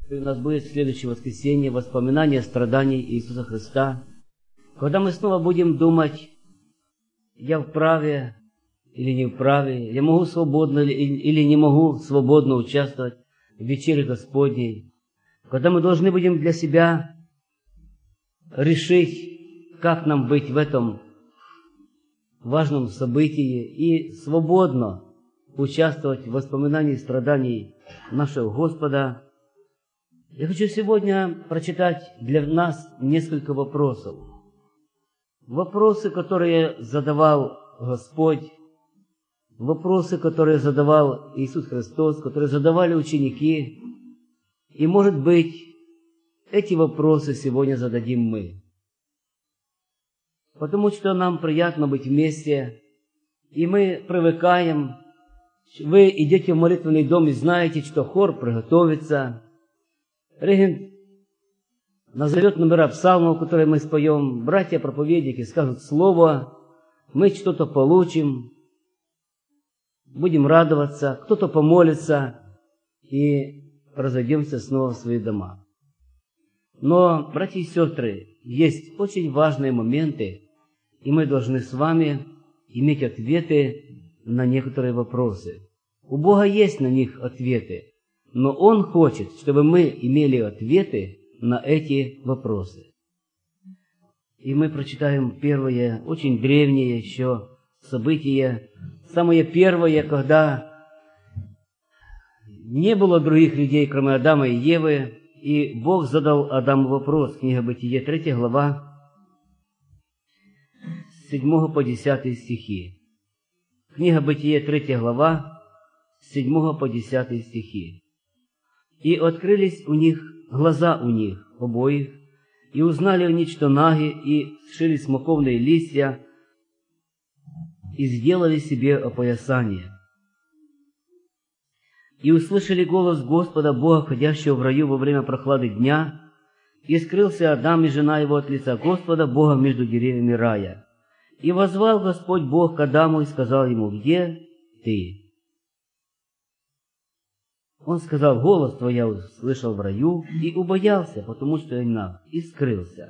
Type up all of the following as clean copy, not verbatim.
И у нас будет в следующее воскресенье воспоминание страданий Иисуса Христа, когда мы снова будем думать, я вправе или не вправе, я могу свободно или не могу свободно участвовать в вечере Господней, когда мы должны будем для себя решить, как нам быть в этом важном событии и свободно участвовать в воспоминании страданий нашего Господа. Я хочу сегодня прочитать для нас несколько вопросов. Вопросы, которые задавал Господь, вопросы, которые задавал Иисус Христос, которые задавали ученики. И, может быть, эти вопросы сегодня зададим мы. Потому что нам приятно быть вместе, и мы привыкаем. Вы идете в молитвенный дом и знаете, что хор приготовится. Регент назовет номера псалмов, которые мы споем. Братья-проповедники скажут слово. Мы что-то получим. Будем радоваться. Кто-то помолится. И разойдемся снова в свои дома. Но, братья и сестры, есть очень важные моменты, и мы должны с вами иметь ответы на некоторые вопросы. У Бога есть на них ответы, но Он хочет, чтобы мы имели ответы на эти вопросы. И мы прочитаем первое, очень древнее еще событие, самое первое, когда не было других людей, кроме Адама и Евы, и Бог задал Адаму вопрос. Книга Бытие, 3 глава, с 7 по 10 стихи. Книга Бытие, 3 глава, с 7 по 10 стихи. «И открылись у них глаза у них обоих, и узнали они, что наги, и сшили смоковные листья, и сделали себе опоясание. И услышали голос Господа Бога, ходящего в раю во время прохлады дня, и скрылся Адам и жена его от лица Господа Бога между деревьями рая. И воззвал Господь Бог к Адаму и сказал ему: где ты? Он сказал: голос твой я услышал в раю, и убоялся, потому что я наг, и скрылся.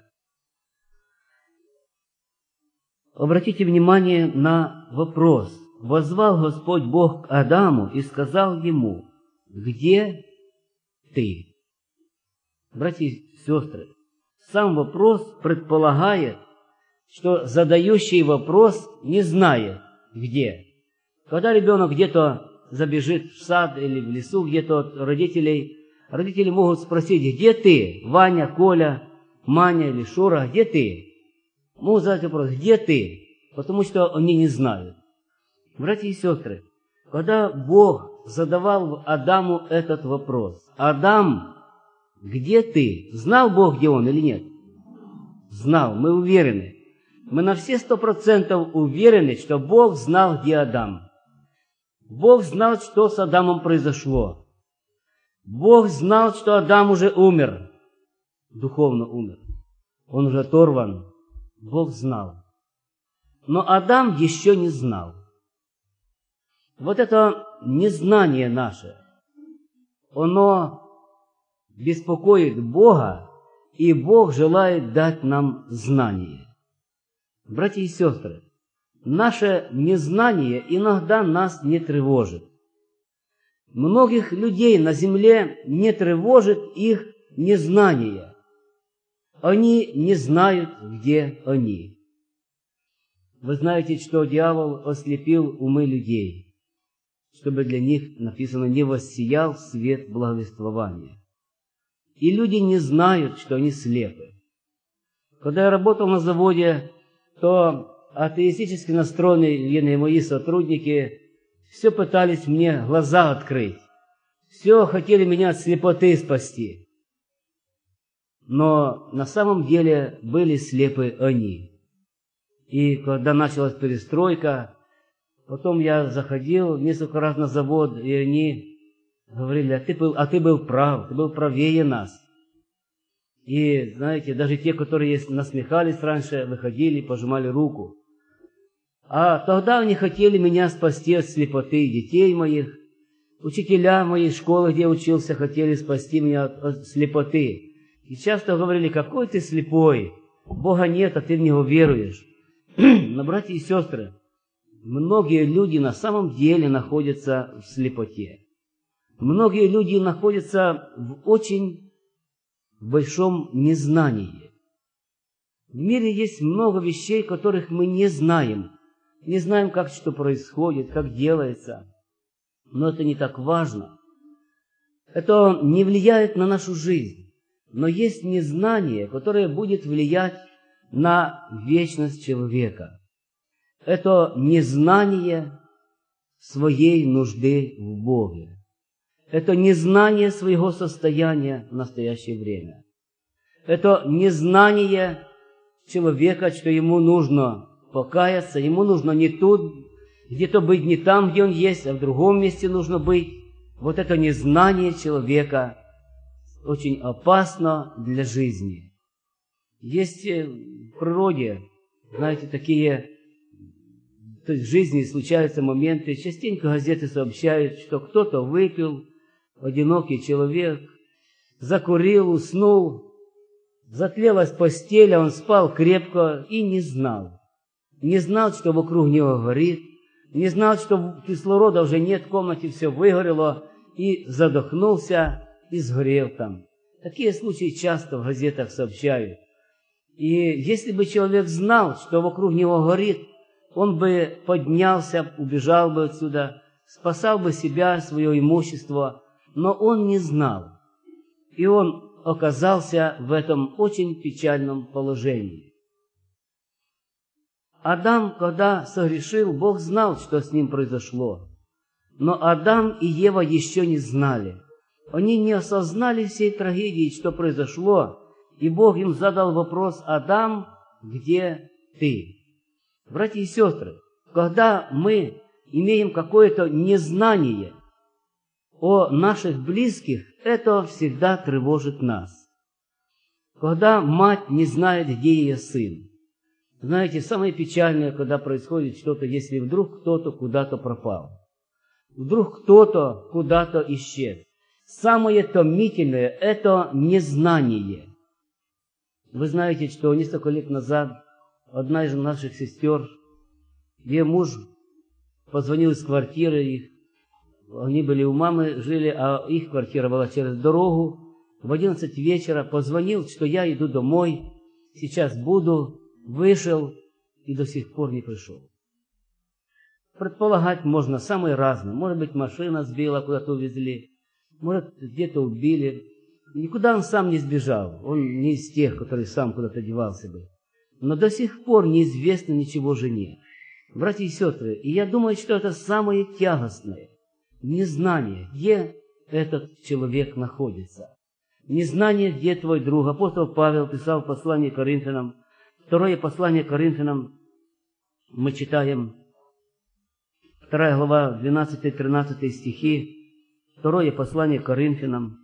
Обратите внимание на вопрос. Воззвал Господь Бог к Адаму и сказал ему: где ты? Братья и сестры, сам вопрос предполагает, что задающий вопрос не знает, где. Когда ребенок где-то забежит в сад или в лесу где-то от родителей, родители могут спросить: где ты, Ваня, Коля, Маня или Шура, где ты? Могут задать вопрос: где ты? Потому что они не знают. Братья и сестры, когда Бог задавал Адаму этот вопрос: Адам, где ты? Знал Бог, где он или нет? Знал, мы уверены. Мы на все 100% уверены, что Бог знал, где Адам. Бог знал, что с Адамом произошло. Бог знал, что Адам уже умер, духовно умер. Он уже оторван. Бог знал. Но Адам еще не знал. Вот это незнание наше, оно беспокоит Бога, и Бог желает дать нам знание. Братья и сестры, наше незнание иногда нас не тревожит. Многих людей на земле не тревожит их незнание. Они не знают, где они. Вы знаете, что дьявол ослепил умы людей, чтобы для них, написано, не воссиял свет благовествования. И люди не знают, что они слепы. Когда я работал на заводе, то атеистически настроенные мои сотрудники все пытались мне глаза открыть. Все хотели меня от слепоты спасти. Но на самом деле были слепы они. И когда началась перестройка, потом я заходил несколько раз на завод, и они говорили: а ты был прав, ты был правее нас. И, знаете, даже те, которые насмехались раньше, выходили, пожимали руку. А тогда они хотели меня спасти от слепоты детей моих. Учителя моей школы, где я учился, хотели спасти меня от слепоты. И часто говорили: какой ты слепой, Бога нет, а ты в Него веруешь. Но, братья и сестры, многие люди на самом деле находятся в слепоте. Многие люди находятся в очень большом незнании. В мире есть много вещей, которых мы не знаем. Не знаем, как что происходит, как делается. Но это не так важно. Это не влияет на нашу жизнь. Но есть незнание, которое будет влиять на вечность человека. Это незнание своей нужды в Боге. Это незнание своего состояния в настоящее время. Это незнание человека, что ему нужно покаяться, ему нужно не тут, где-то быть не там, где он есть, а в другом месте нужно быть. Вот это незнание человека очень опасно для жизни. Есть в природе, знаете, такие, то есть в жизни случаются моменты, частенько газеты сообщают, что кто-то выпил, одинокий человек, закурил, уснул, затлелась постель, а он спал крепко и не знал. Не знал, что вокруг него горит, не знал, что кислорода уже нет в комнате, все выгорело, и задохнулся, и сгорел там. Такие случаи часто в газетах сообщают. И если бы человек знал, что вокруг него горит, он бы поднялся, убежал бы отсюда, спасал бы себя, свое имущество, но он не знал. И он оказался в этом очень печальном положении. Адам, когда согрешил, Бог знал, что с ним произошло. Но Адам и Ева еще не знали. Они не осознали всей трагедии, что произошло, и Бог им задал вопрос: «Адам, где ты?» Братья и сестры, когда мы имеем какое-то незнание о наших близких, это всегда тревожит нас. Когда мать не знает, где ее сын. Знаете, самое печальное, когда происходит что-то, если вдруг кто-то куда-то пропал. Вдруг кто-то куда-то исчез. Самое томительное – это незнание. Вы знаете, что несколько лет назад одна из наших сестер, ее муж позвонил из квартиры их, они были у мамы, жили, а их квартира была через дорогу. В 11 вечера позвонил, что я иду домой, сейчас буду, вышел и до сих пор не пришел. Предполагать можно самые разные. Может быть, машина сбила, куда-то увезли, может, где-то убили. Никуда он сам не сбежал, он не из тех, которые сам куда-то девался бы. Но до сих пор неизвестно ничего жене. Братья и сестры, и я думаю, что это самое тягостное. Незнание, где этот человек находится. Незнание, где твой друг. Апостол Павел писал в послании к Коринфянам. Второе послание к Коринфянам мы читаем, 2 глава, 12-13 стихи. Второе послание к Коринфянам.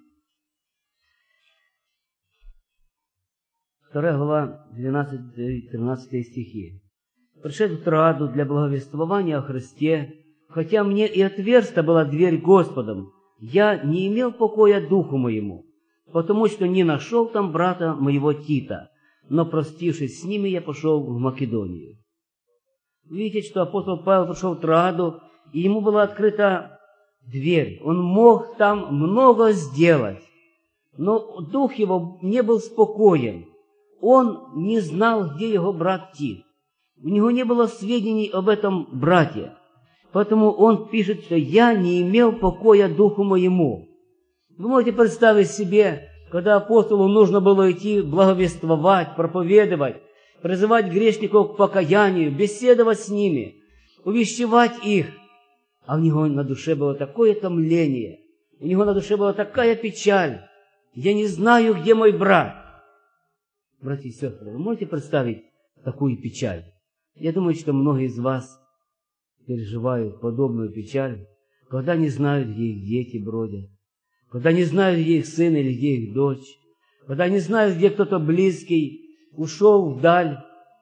2 глава, 12-13 стихи. «Пришед в Троаду для благовествования о Христе, хотя мне и отверста была дверь Господом, я не имел покоя духу моему, потому что не нашел там брата моего Тита, но, простившись с ними, я пошел в Македонию». Видите, что апостол Павел пришел в Троаду, и ему была открыта дверь. Он мог там много сделать, но дух его не был спокоен. Он не знал, где его брат Тит. У него не было сведений об этом брате. Поэтому он пишет, что «я не имел покоя духу моему». Вы можете представить себе, когда апостолу нужно было идти благовествовать, проповедовать, призывать грешников к покаянию, беседовать с ними, увещевать их. А у него на душе было такое томление, у него на душе была такая печаль. «Я не знаю, где мой брат». Братья и сестры, вы можете представить такую печаль? Я думаю, что многие из вас переживают подобную печаль, когда не знают, где их дети бродят, когда не знают, где их сын или где их дочь, когда не знают, где кто-то близкий ушел вдаль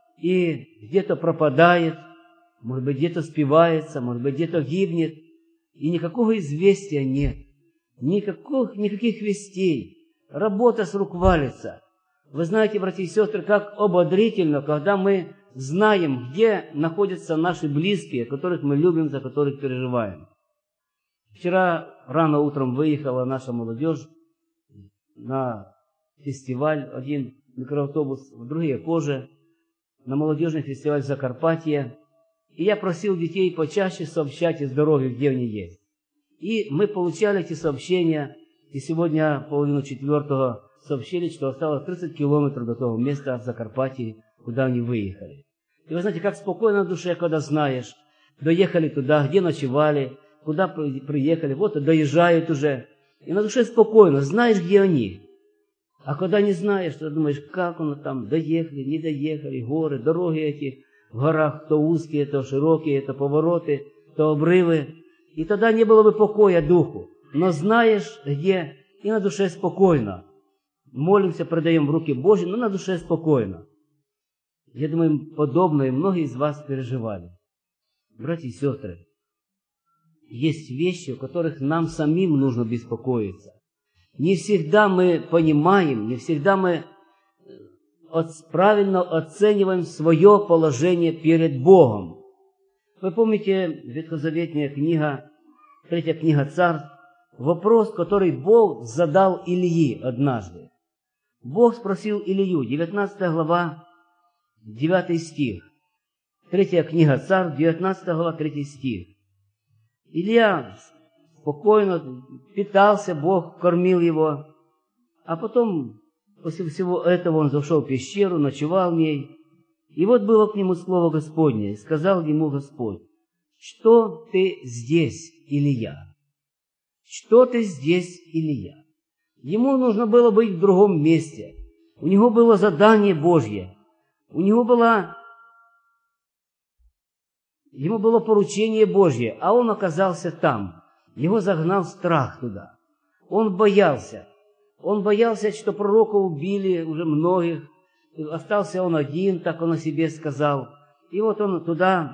и где-то пропадает, может быть, где-то спивается, может быть, где-то гибнет. и никакого известия нет, никаких вестей, работа с рук валится. Вы знаете, братья и сестры, как ободрительно, когда мы знаем, где находятся наши близкие, которых мы любим, за которых переживаем. Вчера рано утром выехала наша молодежь на фестиваль, один микроавтобус, другие позже, на молодежный фестиваль Закарпатье. И я просил детей почаще сообщать из дороги, где они есть. И мы получали эти сообщения, и сегодня половину четвертого сообщили, что осталось 30 километров до того места в Закарпатье, куда они выехали. И вы знаете, как спокойно на душе, когда знаешь, доехали туда, где ночевали, куда приехали, вот и доезжают уже. И на душе спокойно, знаешь, где они. А когда не знаешь, то думаешь, как оно там, доехали, не доехали, горы, дороги эти в горах, то узкие, то широкие, то повороты, то обрывы. И тогда не было бы покоя духу. Но знаешь, где, и на душе спокойно. Молимся, предаем в руки Божьи, но на душе спокойно. Я думаю, подобное многие из вас переживали. Братья и сестры, есть вещи, о которых нам самим нужно беспокоиться. Не всегда мы понимаем, не всегда мы правильно оцениваем свое положение перед Богом. Вы помните, ветхозаветная книга, 3 книга Царств, вопрос, который Бог задал Илии однажды. Бог спросил Илию, 19 глава, 9 стих. 3 книга Царств, 19 глава, 3 стих. Илья спокойно питался, Бог кормил его. А потом, после всего этого, он зашел в пещеру, ночевал в ней. И вот было к нему слово Господне, и сказал ему Господь: «Что ты здесь, Илия? Что ты здесь, Илия?» Ему нужно было быть в другом месте. У него было задание Божье. Ему было поручение Божье, а он оказался там. Его загнал страх туда. Он боялся. Он боялся, что пророка убили уже многих. Остался он один, так он о себе сказал. И вот он туда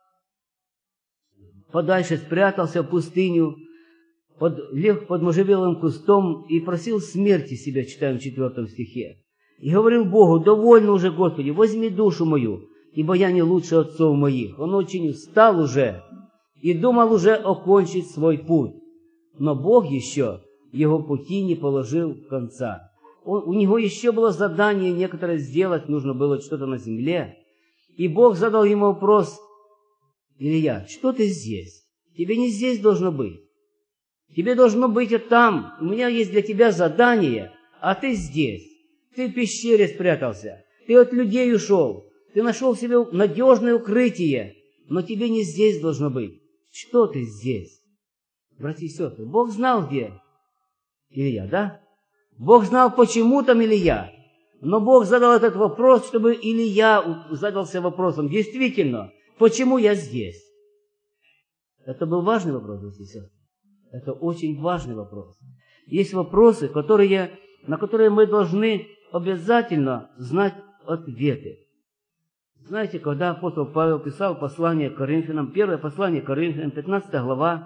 подальше спрятался в пустыню, лег под можжевелым кустом и просил смерти себя, читаем в 4 стихе. И говорил Богу: «Довольно уже, Господи, возьми душу мою, ибо я не лучше отцов моих». Он очень устал уже и думал уже окончить свой путь. Но Бог еще его пути не положил конца. У него еще было задание некоторое сделать, нужно было что-то на земле. И Бог задал ему вопрос: «Илья, что ты здесь? Тебе не здесь должно быть. Тебе должно быть там. У меня есть для тебя задание, а ты здесь. Ты в пещере спрятался, ты от людей ушел, ты нашел себе надежное укрытие, но тебе не здесь должно быть. Что ты здесь?» Братья и сестры, Бог знал, где Илья, да? Бог знал, почему там Илья. Но Бог задал этот вопрос, чтобы Илья задался вопросом: действительно, почему я здесь? Это был важный вопрос, братья и сестры. Это очень важный вопрос. Есть вопросы, на которые мы должны обязательно знать ответы. Знаете, когда апостол Павел писал послание к Коринфянам, первое послание к Коринфянам, 15 глава,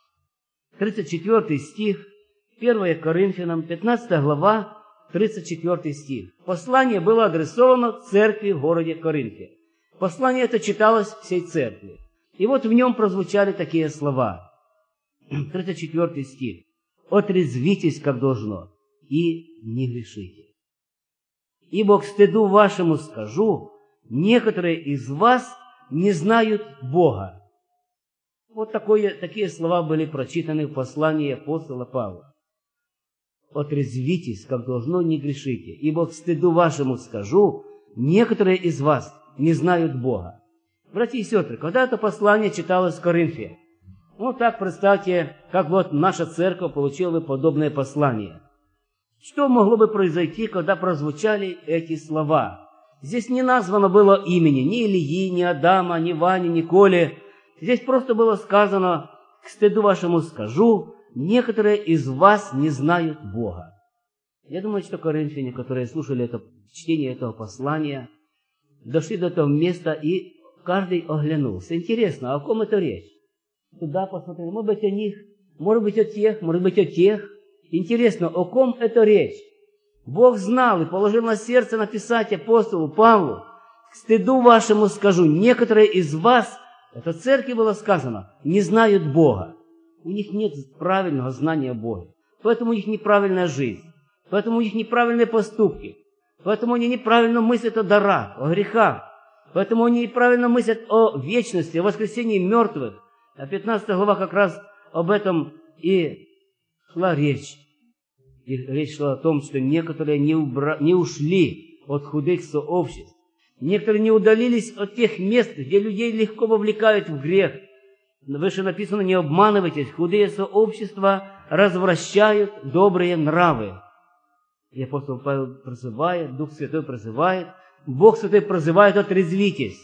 34 стих, 1 Коринфянам, 15 глава, 34 стих. Послание было адресовано церкви в городе Коринфе. Послание это читалось всей церкви. И вот в нем прозвучали такие слова. 34 стих. «Отрезвитесь, как должно, и не грешите. Ибо к стыду вашему скажу, некоторые из вас не знают Бога». Вот такие слова были прочитаны в послании апостола Павла. «Отрезвитесь, как должно, не грешите, ибо к стыду вашему скажу, некоторые из вас не знают Бога». Братья и сестры, когда это послание читалось в Коринфе, вот так представьте, как вот наша церковь получила бы подобное послание. Что могло бы произойти, когда прозвучали эти слова? Здесь не названо было имени ни Илии, ни Адама, ни Вани, ни Коли. Здесь просто было сказано: «К стыду вашему скажу, некоторые из вас не знают Бога». Я думаю, что коринфяне, которые слушали чтение этого послания, дошли до этого места, и каждый оглянулся. Интересно, а о ком это речь? туда посмотрели, может быть, о них, может быть, о тех, может быть, о тех. Интересно, о ком это речь? Бог знал и положил на сердце написать апостолу Павлу: «К стыду вашему скажу, некоторые из вас, это церкви было сказано, не знают Бога». У них нет правильного знания Бога. Поэтому у них неправильная жизнь. Поэтому у них неправильные поступки. Поэтому они неправильно мыслят о дарах, о грехах. Поэтому они неправильно мыслят о вечности, о воскресении мертвых. А 15 глава как раз об этом и шла речь. И речь шла о том, что некоторые не ушли от худых сообществ. Некоторые не удалились от тех мест, где людей легко вовлекают в грех. Выше написано: не обманывайтесь, худые сообщества развращают добрые нравы. И апостол Павел призывает, Дух Святой призывает, Бог Святой призывает: отрезвитесь.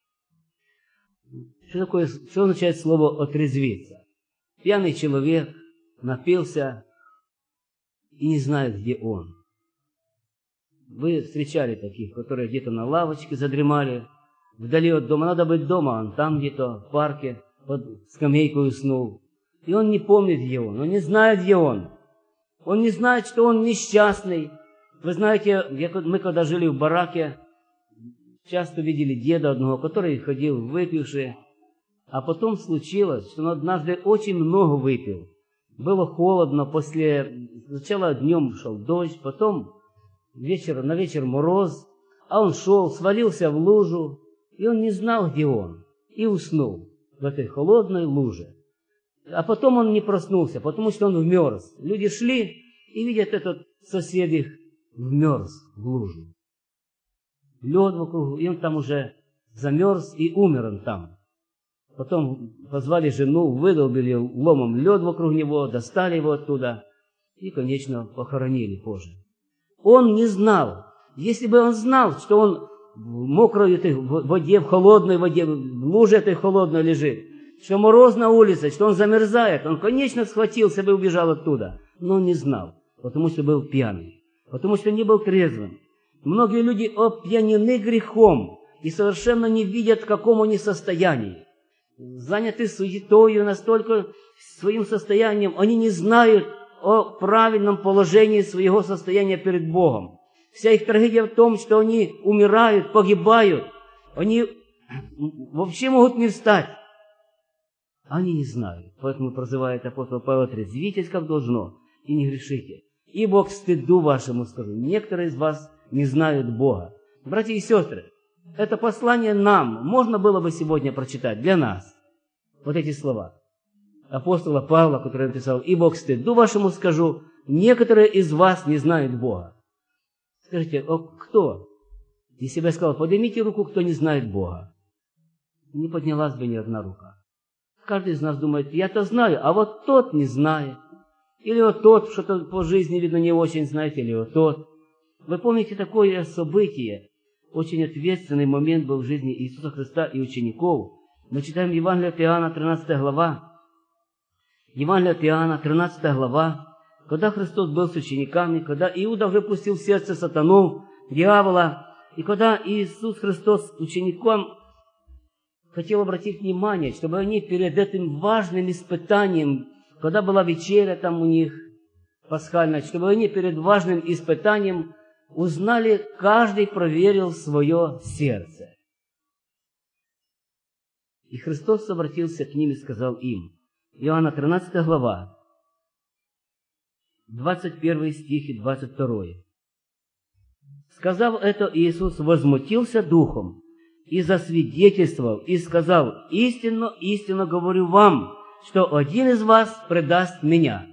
Что означает слово «отрезвиться»? Пьяный человек напился и не знает, где он. Вы встречали таких, которые где-то на лавочке задремали, вдали от дома. Надо быть дома, он там где-то в парке под скамейкой уснул. И он не помнит, где он не знает, где он. Он не знает, что он несчастный. Вы знаете, мы когда жили в бараке, часто видели деда одного, который ходил выпивший. А потом случилось, что он однажды очень много выпил. Было холодно, сначала днем шел дождь, потом на вечер мороз, а он шел, свалился в лужу, и он не знал, где он, и уснул в этой холодной луже. А потом он не проснулся, потому что он вмерз. Люди шли и видят, этот сосед их вмерз в лужу. Лед вокруг, и он там уже замерз, и умер он там. Потом позвали жену, выдолбили ломом лед вокруг него, достали его оттуда и, конечно, похоронили позже. Он не знал. Если бы он знал, что он в мокрой этой воде, в холодной воде, в луже этой холодной лежит, что мороз на улице, что он замерзает, он, конечно, схватился бы и убежал оттуда. Но он не знал, потому что был пьяный, потому что не был трезвым. Многие люди опьянены грехом и совершенно не видят, в каком они состоянии. Заняты суетою настолько своим состоянием, они не знают о правильном положении своего состояния перед Богом. Вся их трагедия в том, что они умирают, погибают, они вообще могут не встать. Они не знают, поэтому призывает апостол Павел: отрезвитесь, как должно, и не грешите. Ибо к стыду вашему скажу, некоторые из вас не знают Бога. Братья и сестры, это послание нам можно было бы сегодня прочитать для нас. Вот эти слова апостола Павла, который написал: «Ибо к стыду вашему скажу, некоторые из вас не знают Бога». Скажите, кто? Если бы я сказал: поднимите руку, кто не знает Бога. Не поднялась бы ни одна рука. Каждый из нас думает: я-то знаю, а вот тот не знает. Или вот тот что-то по жизни, видно, не очень знает, или вот тот. Вы помните такое событие? Очень ответственный момент был в жизни Иисуса Христа и учеников. Мы читаем Евангелие от Иоанна, 13 глава. Евангелие от Иоанна, 13 глава. Когда Христос был с учениками, когда Иуда уже пустил в сердце сатану, дьявола, и когда Иисус Христос ученикам хотел обратить внимание, чтобы они перед этим важным испытанием, когда была вечеря там у них пасхальная, чтобы они перед важным испытанием узнали, каждый проверил свое сердце. И Христос обратился к ним и сказал им, Иоанна 13 глава, 21 стих и 22. Сказав это, Иисус возмутился духом и засвидетельствовал, и сказал: «Истинно, истинно говорю вам, что один из вас предаст меня».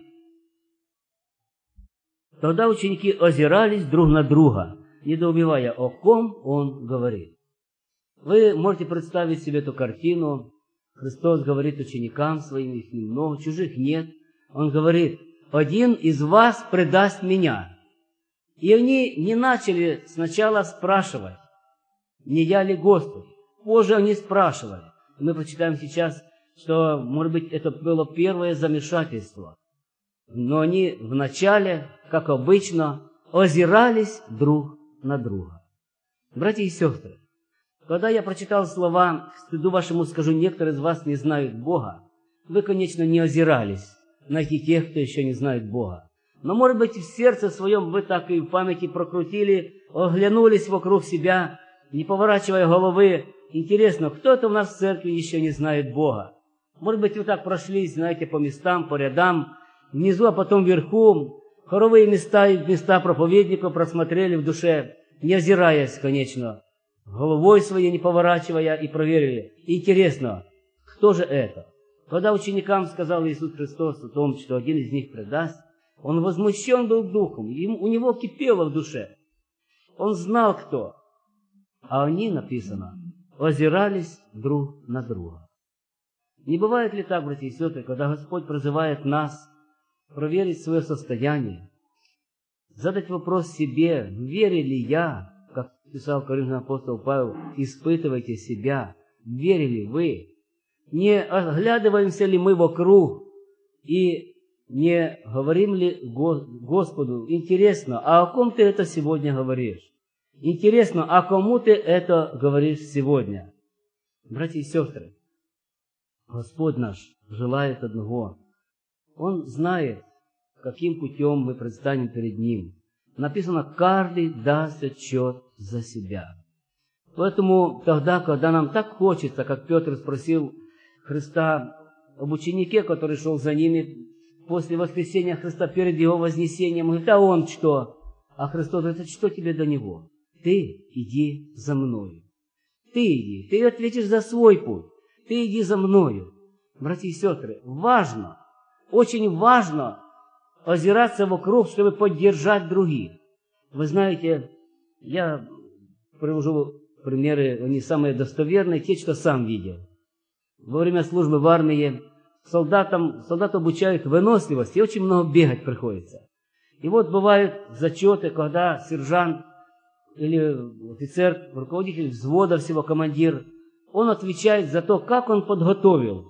Тогда ученики озирались друг на друга, недоумевая, о ком он говорит. Вы можете представить себе эту картину. Христос говорит ученикам своим, их немного, чужих нет. Он говорит: «Один из вас предаст меня». И они не начали сначала спрашивать, не я ли Господь. Позже они спрашивали. Мы прочитаем сейчас, что, может быть, это было первое замешательство. Но они вначале, как обычно, озирались друг на друга. Братья и сестры, когда я прочитал слова «К стыду вашему скажу, некоторые из вас не знают Бога», вы, конечно, не озирались, найти тех, кто еще не знает Бога. Но, может быть, в сердце своем вы так и в памяти прокрутили, оглянулись вокруг себя, не поворачивая головы. Интересно, кто-то у нас в церкви еще не знает Бога. Может быть, вы так прошлись, знаете, по местам, по рядам, внизу, а потом вверху, хоровые места и места проповедников просмотрели в душе, не озираясь, конечно, головой своей не поворачивая, и проверили. Интересно, кто же это? Когда ученикам сказал Иисус Христос о том, что один из них предаст, он возмущен был духом, у него кипело в душе. Он знал, кто. А они, написано, озирались друг на друга. Не бывает ли так, братья и сестры, когда Господь призывает нас проверить свое состояние, задать вопрос себе, в вере ли я, как писал Коринфянам апостол Павел, испытывайте себя, в вере ли вы, не оглядываемся ли мы вокруг и не говорим ли Господу, интересно, а о ком ты это сегодня говоришь? Интересно, а кому ты это говоришь сегодня? Братья и сестры, Господь наш желает одного. Он знает, каким путем мы предстанем перед Ним. Написано, каждый даст отчет за себя. Поэтому тогда, когда нам так хочется, как Петр спросил Христа об ученике, который шел за ними после воскресения Христа перед Его вознесением, он говорит, а он что? А Христос говорит, что тебе до него? Ты иди за мною. Ты иди, ты ответишь за свой путь. Ты иди за мною. Братья и сестры, важно, очень важно озираться вокруг, чтобы поддержать других. Вы знаете, я привожу примеры, они самые достоверные, те, что сам видел. Во время службы в армии солдат обучают выносливости, и очень много бегать приходится. И вот бывают зачеты, когда сержант или офицер, руководитель взвода всего, командир, он отвечает за то, как он подготовил.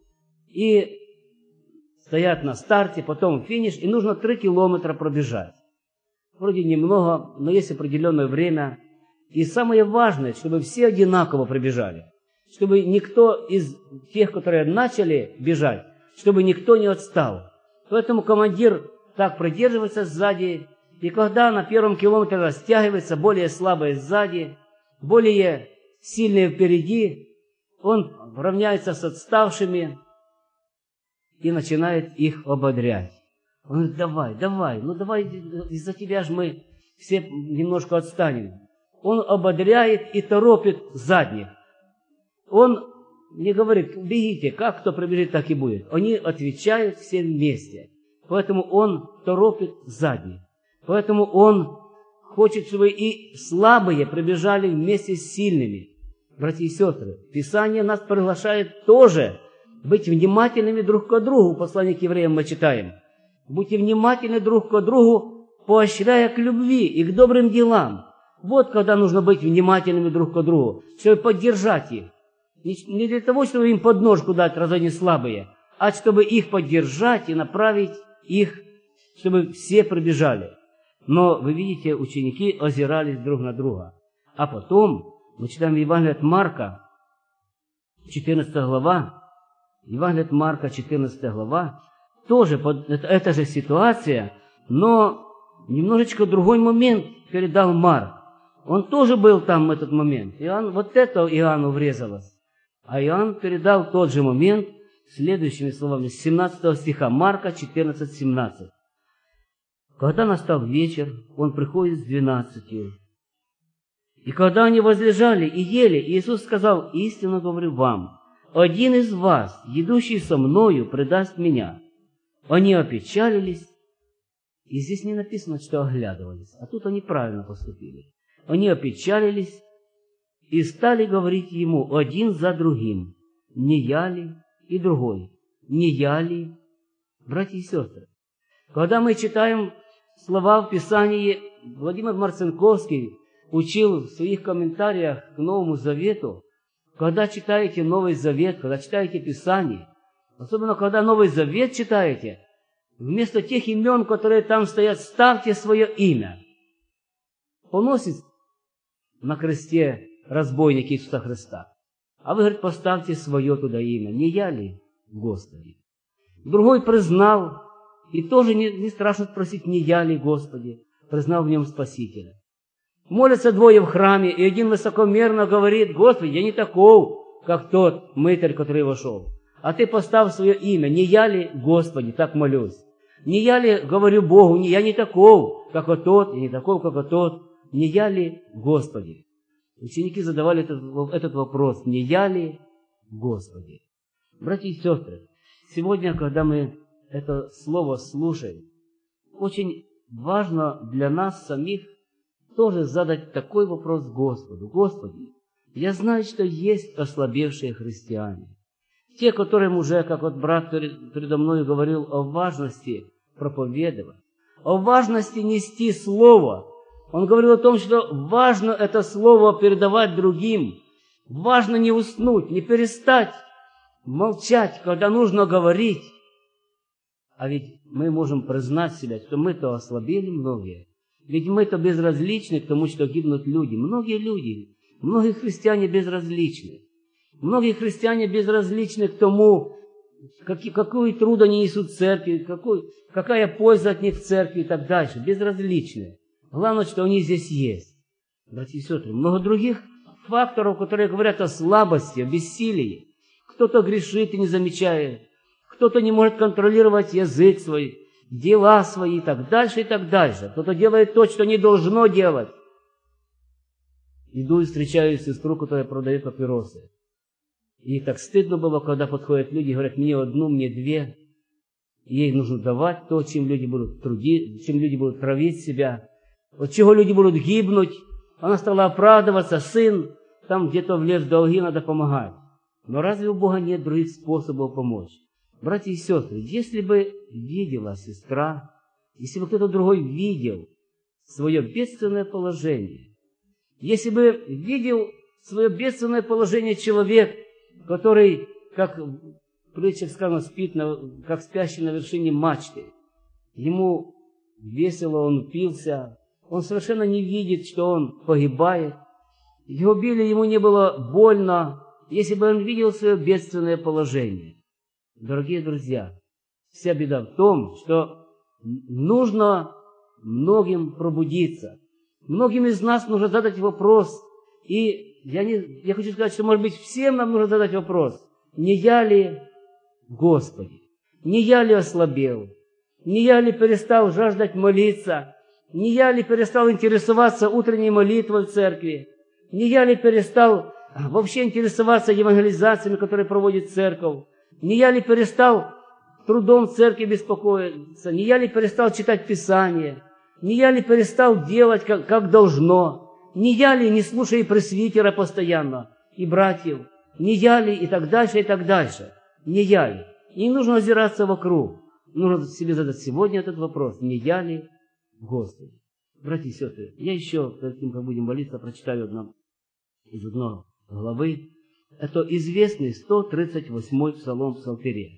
И стоят на старте, потом финиш, и нужно 3 километра пробежать. Вроде немного, но есть определенное время. И самое важное, чтобы все одинаково пробежали. Чтобы никто из тех, которые начали бежать, чтобы никто не отстал. Поэтому командир так придерживается сзади, и когда на 1 километре растягивается, более слабые сзади, более сильные впереди, он равняется с отставшими и начинает их ободрять. Он говорит, давай, из-за тебя же мы все немножко отстанем. Он ободряет и торопит задних. Он не говорит, бегите, как кто пробежит, так и будет. Они отвечают все вместе. Поэтому он торопит задних. Поэтому он хочет, чтобы и слабые пробежали вместе с сильными. Братья и сестры, Писание нас приглашает тоже быть внимательными друг к другу. Послание к евреям мы читаем. Будьте внимательны друг к другу, поощряя к любви и к добрым делам. Вот когда нужно быть внимательными друг к другу, чтобы поддержать их. Не для того, чтобы им подножку дать, раз они слабые, а чтобы их поддержать и направить их, чтобы все пробежали. Но, вы видите, ученики озирались друг на друга. А потом, мы читаем Евангелие от Марка, 14 глава, Евангелие от Марка, 14 глава, тоже эта же ситуация, но немножечко другой момент передал Марк. Он тоже был там в этот момент. Вот это Иоанну врезалось. А Иоанн передал тот же момент следующими словами, с 17 стиха, Марка 14:17. Когда настал вечер, он приходит с 12. И когда они возлежали и ели, Иисус сказал, истинно говорю вам, один из вас, идущий со мною, предаст меня. Они опечалились, и здесь не написано, что оглядывались, а тут они правильно поступили. Они опечалились и стали говорить ему один за другим, не я ли, и другой, не я ли, братья и сестры. Когда мы читаем слова в Писании, Владимир Марцинковский учил в своих комментариях к Новому Завету, когда читаете Новый Завет, когда читаете Писание, особенно когда Новый Завет читаете, вместо тех имен, которые там стоят, ставьте свое имя. Он носит на кресте разбойник Иисуса Христа. А вы, говорит, поставьте свое туда имя. Не я ли? в Господе. Другой признал, и тоже не страшно спросить, не я ли, Господи, признал в нем Спасителя. Молятся двое в храме, и один высокомерно говорит: Господи, я не таков, как тот мытарь, который вошел. А ты поставь свое имя, не я ли, Господи, так молюсь. Не я ли, говорю Богу, я не таков, как вот тот, и не таков, как вот тот, не я ли, Господи. Ученики задавали этот вопрос: не я ли, Господи? Братья и сестры, сегодня, когда мы это слово слушаем, очень важно для нас самих тоже задать такой вопрос Господу: Господи, я знаю, что есть ослабевшие христиане. Те, которым уже, как вот брат передо мной говорил, о важности проповедовать, о важности нести слово. Он говорил о том, что важно это слово передавать другим. Важно не уснуть, не перестать молчать, когда нужно говорить. А ведь мы можем признать себя, что мы-то ослабели многие. Ведь мы-то безразличны к тому, что гибнут люди. Многие христиане безразличны. Многие христиане безразличны к тому, какой труд они несут в церкви, какая польза от них в церкви и так дальше. Безразличны. Главное, что они здесь есть. Братья и сестры, много других факторов, которые говорят о слабости, о бессилии. Кто-то грешит и не замечает. Кто-то не может контролировать язык свой, дела свои и так дальше, и так дальше. Кто-то делает то, что не должно делать. Иду и встречаю сестру, которая продает папиросы. И так стыдно было, когда подходят люди и говорят: мне одну, мне две. Ей нужно давать то, чем люди будут чем люди будут травить себя, от чего люди будут гибнуть. Она стала оправдываться: сын там где-то влез в долги, надо помогать. Но разве у Бога нет других способов помочь? Братья и сестры, если бы видела сестра, если бы кто-то другой видел свое бедственное положение, если бы видел свое бедственное положение человек, который, как в притчах сказано, спит, как спящий на вершине мачты, ему весело, он упился, он совершенно не видит, что он погибает, его били, ему не было больно, если бы он видел свое бедственное положение. Дорогие друзья, вся беда в том, что нужно многим пробудиться. Многим из нас нужно задать вопрос, и я хочу сказать, что, может быть, всем нам нужно задать вопрос: не я ли, Господи, не я ли ослабел, не я ли перестал жаждать молиться, не я ли перестал интересоваться утренней молитвой в церкви, не я ли перестал вообще интересоваться евангелизациями, которые проводит церковь, не я ли перестал трудом в церкви беспокоиться, не я ли перестал читать Писание, не я ли перестал делать, как должно, не я ли не слушая пресвитера постоянно, и братьев, не я ли и так дальше, не я ли. И не нужно озираться вокруг, нужно себе задать сегодня этот вопрос: не я ли, Господи? Братья и сестры, я еще, перед тем, как будем молиться, прочитаю из одной главы. Это известный 138-й псалом Псалтиря.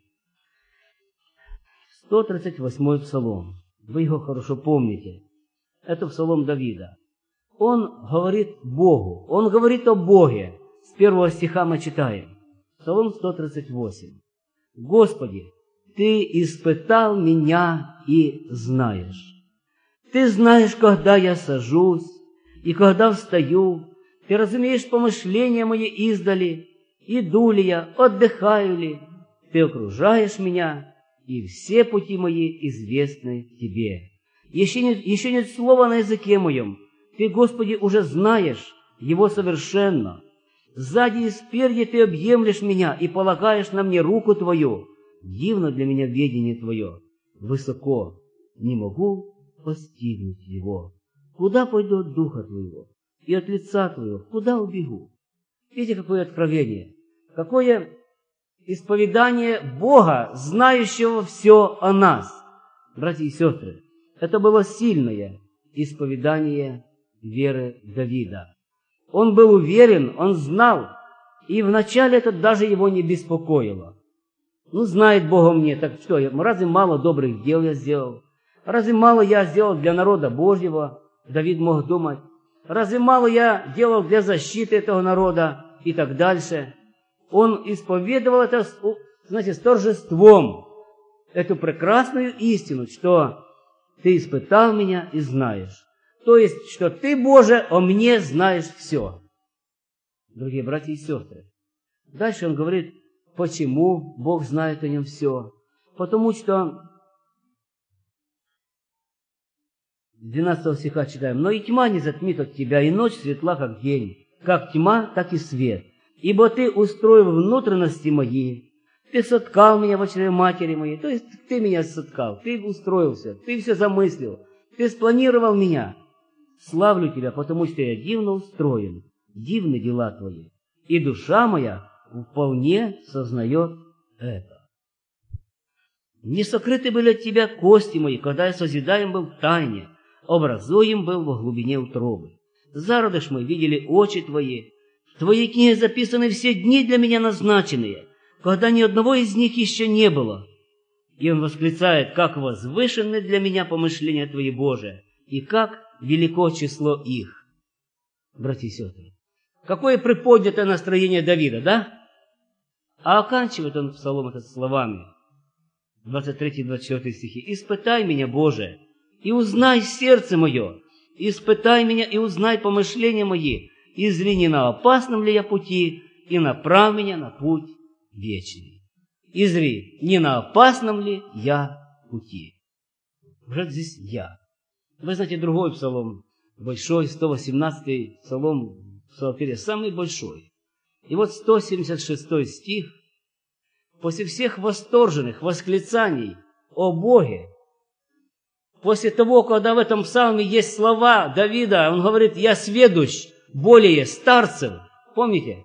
138-й псалом. Вы его хорошо помните. Это псалом Давида. Он говорит Богу, он говорит о Боге. С первого стиха мы читаем. Псалом 138. «Господи, Ты испытал меня и знаешь. Ты знаешь, когда я сажусь и когда встаю. Ты разумеешь помышления мои издали, иду ли я, отдыхаю ли. Ты окружаешь меня, и все пути мои известны Тебе. Еще нет слова на языке моем. Ты, Господи, уже знаешь его совершенно. Сзади и спереди Ты объемлешь меня и полагаешь на мне руку Твою. Дивно для меня ведение Твое. Высоко не могу постигнуть его. Куда пойду от Духа Твоего? И от лица Твоего куда убегу?» Видите, какое откровение, какое исповедание Бога, знающего все о нас. Братья и сестры, это было сильное исповедание веры Давида. Он был уверен, он знал, и вначале это даже его не беспокоило. Знает Бог мне, так что, разве мало добрых дел я сделал? Разве мало я сделал для народа Божьего? Давид мог думать. Разве мало я делал для защиты этого народа? И так дальше. Он исповедовал это знаете, с торжеством эту прекрасную истину, что Ты испытал меня и знаешь. То есть, что Ты, Боже, о мне знаешь все. Дорогие братья и сестры, дальше он говорит, почему Бог знает о нем все. Потому что 12 стиха читаем. «Но и тьма не затмит от тебя, и ночь светла, как день, как тьма, так и свет. Ибо Ты устроил внутренности мои, Ты соткал меня в чреве матери моей». То есть Ты меня соткал, Ты устроился, Ты все замыслил, Ты спланировал меня. Славлю Тебя, потому что я дивно устроен, дивны дела Твои, и душа моя вполне сознает это. Не сокрыты были от Тебя кости мои, когда я созидаем был в тайне, образуем был во глубине утробы. Зародыш мой видели очи Твои, в Твоей книге записаны все дни для меня назначенные, когда ни одного из них еще не было. И он восклицает, как возвышенны для меня помышления Твои, Боже, и как велико число их. Братья и сестры, какое приподнятое настроение Давида, да? А оканчивает он псалом этот словами, 23-24 стихи. «Испытай меня, Боже, и узнай сердце мое, испытай меня и узнай помышления мои, и зри, не на опасном ли я пути, и направь меня на путь вечный. И зри, не на опасном ли я пути». Уже здесь «я». Вы знаете, другой псалом, большой, 118-й псалом в Псалтере, самый большой. И вот 176 стих. «После всех восторженных восклицаний о Боге, после того, когда в этом псалме есть слова Давида, он говорит, я сведущ более старцев». Помните?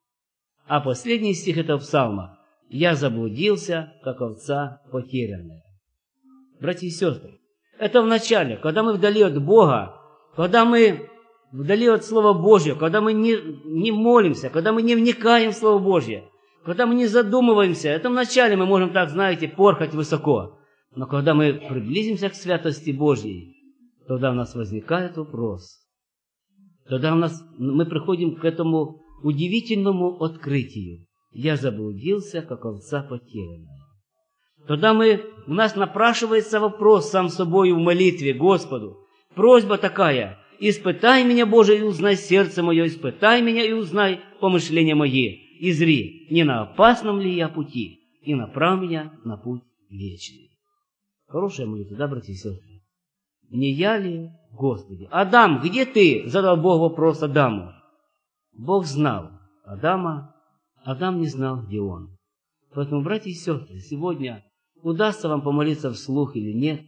А последний стих этого псалма, я заблудился, как овца потерянная. Братья и сестры, это в начале, когда мы вдали от Бога, когда мы вдали от Слова Божьего, когда мы не молимся, когда мы не вникаем в Слово Божье, когда мы не задумываемся. Это в начале мы можем так, знаете, порхать высоко. Но когда мы приблизимся к святости Божьей, тогда у нас возникает вопрос. Тогда мы приходим к этому удивительному открытию. Я заблудился, как овца потерянная. Тогда у нас напрашивается вопрос сам собой в молитве Господу. Просьба такая: испытай меня, Боже, и узнай сердце мое, испытай меня и узнай помышления мои, и зри, не на опасном ли я пути, и направь меня на путь вечный. Хорошая молитва, да, братья и сестры? Не я ли, Господи? Адам, где ты? Задал Бог вопрос Адаму. Бог знал Адама, Адам не знал, где он. Поэтому, братья и сестры, сегодня удастся вам помолиться вслух или нет,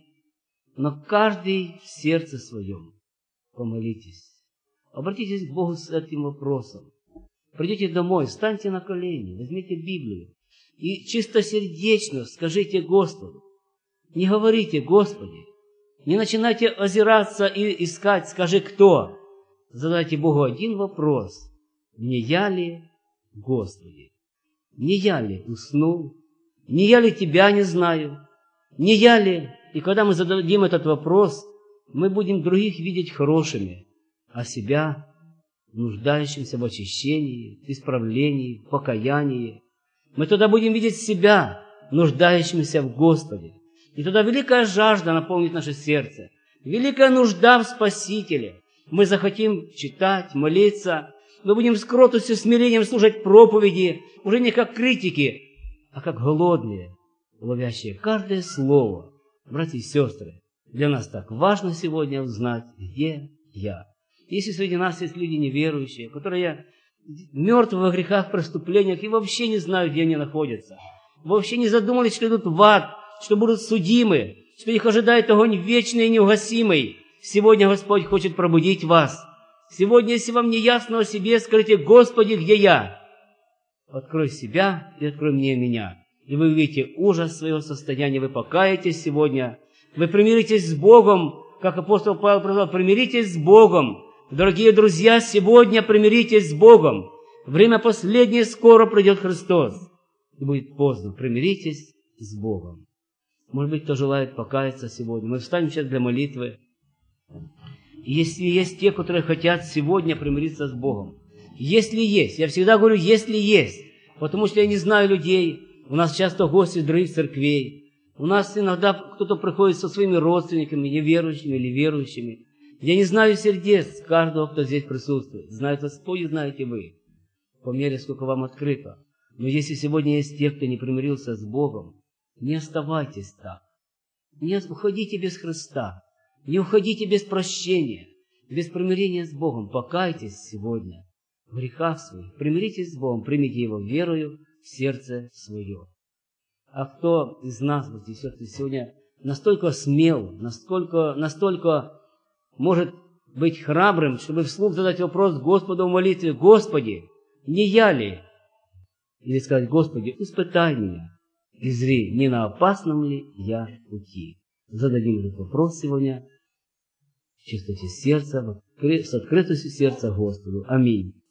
но каждый в сердце своем помолитесь. Обратитесь к Богу с этим вопросом. Придите домой, встаньте на колени, возьмите Библию и чистосердечно скажите Господу. Не говорите: Господи, не начинайте озираться и искать, скажи, кто. Задайте Богу один вопрос: не я ли, Господи? Не я ли уснул? Не я ли Тебя не знаю? Не я ли? И когда мы зададим этот вопрос, мы будем других видеть хорошими, а себя нуждающимся в очищении, в исправлении, в покаянии. Мы тогда будем видеть себя нуждающимся в Господе. И тогда великая жажда наполнит наше сердце, великая нужда в Спасителе. Мы захотим читать, молиться, мы будем с кротостью, смирением слушать проповеди, уже не как критики, а как голодные, ловящие каждое слово. Братья и сестры, для нас так важно сегодня узнать, где я. Если среди нас есть люди неверующие, которые мертвы во грехах, преступлениях и вообще не знают, где они находятся, вообще не задумались, что идут в ад, что будут судимы, что их ожидает огонь вечный и неугасимый, сегодня Господь хочет пробудить вас. Сегодня, если вам не ясно о себе, скажите: Господи, где я? Открой себя и открой мне меня. И вы увидите ужас своего состояния, вы покаетесь сегодня, вы примиритесь с Богом, как апостол Павел сказал: примиритесь с Богом. Дорогие друзья, сегодня примиритесь с Богом. Время последнее, скоро придет Христос. И будет поздно. Примиритесь с Богом. Может быть, кто желает покаяться сегодня. Мы встанем сейчас для молитвы. И если есть те, которые хотят сегодня примириться с Богом. Если есть. Я всегда говорю, если есть. Потому что я не знаю людей, У нас часто гости других церквей. У нас иногда кто-то приходит со своими родственниками, неверующими или верующими. Я не знаю сердец каждого, кто здесь присутствует. Знает Господь и знаете вы, по мере, сколько вам открыто. Но если сегодня есть те, кто не примирился с Богом, не оставайтесь так. Не уходите без Христа. Не уходите без прощения, без примирения с Богом. Покайтесь сегодня в грехах своих. Примиритесь с Богом, примите Его верою в сердце свое. А кто из нас, вот здесь сегодня настолько смел, настолько может быть храбрым, чтобы вслух задать вопрос Господу в молитве: Господи, не я ли? Или сказать: Господи, испытай меня и зри, не на опасном ли я пути. Зададим этот вопрос сегодня в чистоте сердца, с открытостью сердца Господу. Аминь.